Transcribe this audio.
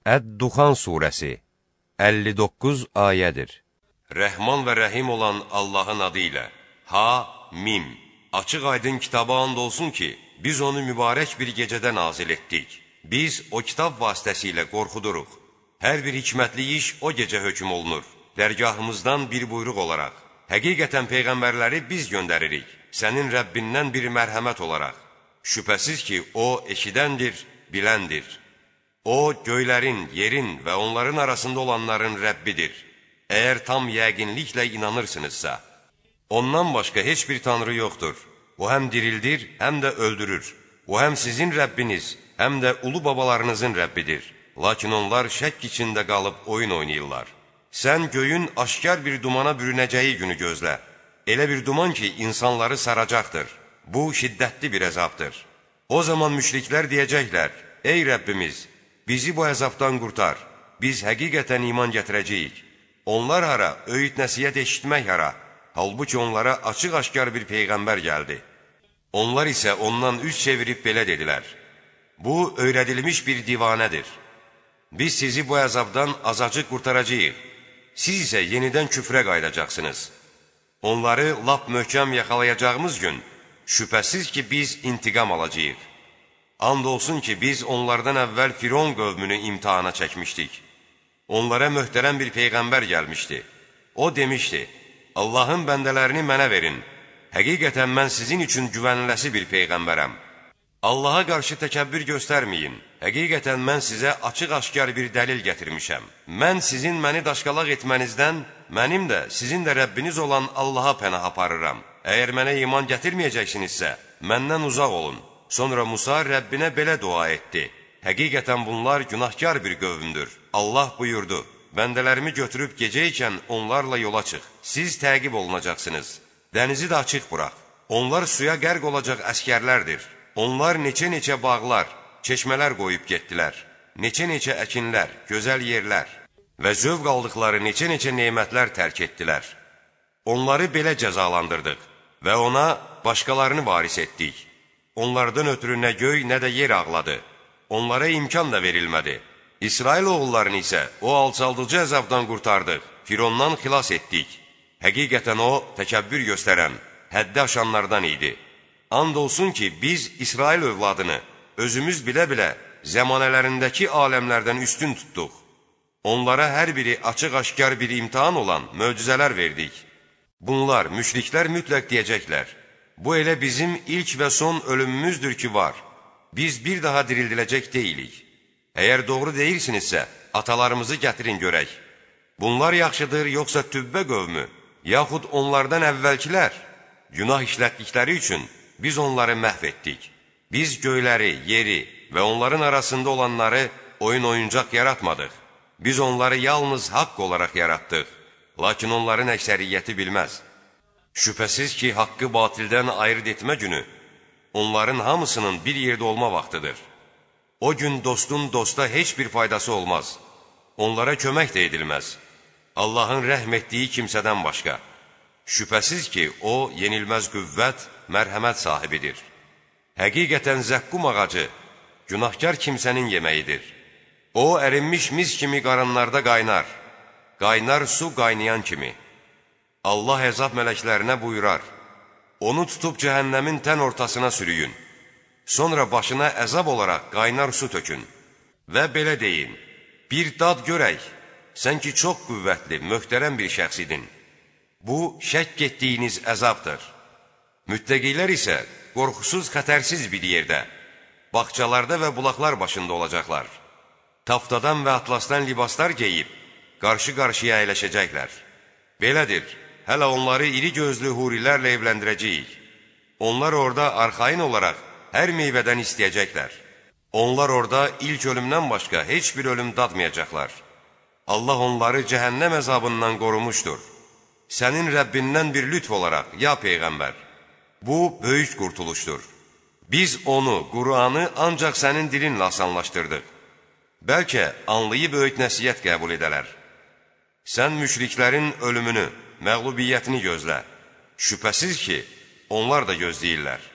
Əd-Duxan surəsi 59 ayədir. Rəhman və rəhim olan Allahın adı ilə. Ha-Mim. Açıq aydın kitaba and olsun ki, biz onu mübarək bir gecədə nazil etdik. Biz o kitab vasitəsilə qorxuduruq. Hər bir hikmətli iş o gecə hökm olunur. Dərgahımızdan bir buyruq olaraq. Həqiqətən peyğəmbərləri biz göndəririk. Sənin Rəbbindən bir mərhəmət olaraq. Şübhəsiz ki, o eşidəndir, biləndir. O, göylərin, yerin və onların arasında olanların Rəbbidir. Əgər tam yəqinliklə inanırsınızsa. Ondan başqa heç bir tanrı yoxdur. O həm dirildir, həm də öldürür. O həm sizin Rəbbiniz, həm də ulu babalarınızın Rəbbidir. Lakin onlar şəkk içində qalıb oyun oynayırlar. Sən göyün aşkar bir dumana bürünəcəyi günü gözlə. Elə bir duman ki, insanları saracaqdır. Bu, şiddətli bir əzabdır. O zaman müşriklər deyəcəklər, ey Rəbbimiz, bizi bu əzabdan qurtar, biz həqiqətən iman gətirəcəyik. Onlar hara, öyüd nəsihət eşitmək hara, halbuki onlara açıq-aşkar bir peyğəmbər gəldi. Onlar isə ondan üz çevirib belə dedilər, bu, öyrədilmiş bir divanədir. Biz sizi bu əzabdan azacıq qurtaracağıq, siz isə yenidən küfrə qaydacaqsınız. Onları lap möhkəm yaxalayacağımız gün, şübhəsiz ki, biz intiqam alacağıq. And olsun ki, biz onlardan əvvəl Firon qövmünü imtihana çəkmişdik. Onlara möhtərəm bir peyğəmbər gəlmişdi. O demişdi, Allahın bəndələrini mənə verin. Həqiqətən mən sizin üçün güvəniləsi bir peyğəmbərəm. Allaha qarşı təkəbbür göstərməyin. Həqiqətən mən sizə açıq-aşkar bir dəlil gətirmişəm. Mən sizin məni daşqalaq etmənizdən, mənim də, sizin də Rəbbiniz olan Allaha pənah aparıram. Əgər mənə iman gətirməyəcəksinizsə, məndən uzaq olun. Sonra Musa Rəbbinə belə dua etdi. Həqiqətən bunlar günahkar bir qövmdür. Allah buyurdu, bəndələrimi götürüb gecə ikən onlarla yola çıx. Siz təqib olunacaqsınız. Dənizi də açıq burax. Onlar suya qərq olacaq əskərlərdir. Onlar neçə-neçə bağlar, çeşmələr qoyub getdilər. Neçə-neçə əkinlər, gözəl yerlər və zövq aldıqları neçə-neçə nemətlər tərk etdilər. Onları belə cəzalandırdıq və ona başqalarını varis etdik. Onlardan ötürü nə göy, nə də yer ağladı. Onlara imkan da verilmədi. İsrail oğullarını isə o alçaldıcı əzabdan qurtardıq, Firondan xilas etdik. Həqiqətən o, təkəbbür göstərən, həddi aşanlardan idi. And olsun ki, biz İsrail övladını özümüz bilə-bilə zəmanələrindəki aləmlərdən üstün tutduq. Onlara hər biri açıq-aşkar bir imtihan olan möcüzələr verdik. Bunlar, müşriklər mütləq deyəcəklər. Bu elə bizim ilk və son ölümümüzdür ki var. Biz bir daha dirildiləcək deyilik. Əgər doğru deyirsinizsə, atalarımızı gətirin görək. Bunlar yaxşıdır, yoxsa Tübbə qövmü, yaxud onlardan əvvəlkilər? Günah işlətdikləri üçün biz onları məhv etdik. Biz göyləri, yeri və onların arasında olanları oyun-oyuncaq yaratmadıq. Biz onları yalnız haqq olaraq yaratdıq. Lakin onların əksəriyyəti bilməz. Şübhəsiz ki, haqqı batildən ayırt etmə günü, onların hamısının bir yerdə olma vaxtıdır. O gün dostun dosta heç bir faydası olmaz. Onlara kömək də edilməz. Allahın rəhm etdiyi kimsədən başqa. Şübhəsiz ki, o, yenilməz qüvvət, mərhəmət sahibidir. Həqiqətən zəqqum ağacı, günahkar kimsənin yeməyidir. O, ərinmiş mis kimi qarınlarda qaynar. Qaynar su qaynayan kimi. Allah əzab mələklərinə buyurar, onu tutub cəhənnəmin tən ortasına sürüyün, sonra başına əzab olaraq qaynar su tökün və belə deyin, bir dad görək, sən ki çox qüvvətli, möhtərəm bir şəxs idin. Bu, şəkk etdiyiniz əzabdır. Müttəqilər isə qorxusuz, xətərsiz bir yerdə, bağçalarda və bulaqlar başında olacaqlar. Taftadan və atlasdan libaslar geyib, qarşı-qarşıya əyləşəcəklər. Belədir. Hələ onları iri gözlü hurilərlə evləndirəcəyik. Onlar orada arxain olaraq hər meyvədən istəyəcəklər. Onlar orada ilk ölümdən başqa heç bir ölüm dadmayacaqlar. Allah onları cəhənnəm əzabından qorumuşdur. Sənin Rəbbindən bir lütf olaraq, ya Peyğəmbər, bu böyük qurtuluşdur. Biz onu, Qur'anı ancaq sənin dilinlə asanlaşdırdıq. Bəlkə anlayıb öyüd nəsihət qəbul edələr. Sən müşriklərin ölümünü, məğlubiyyətini gözlə. Şübhəsiz ki, onlar da gözləyirlər.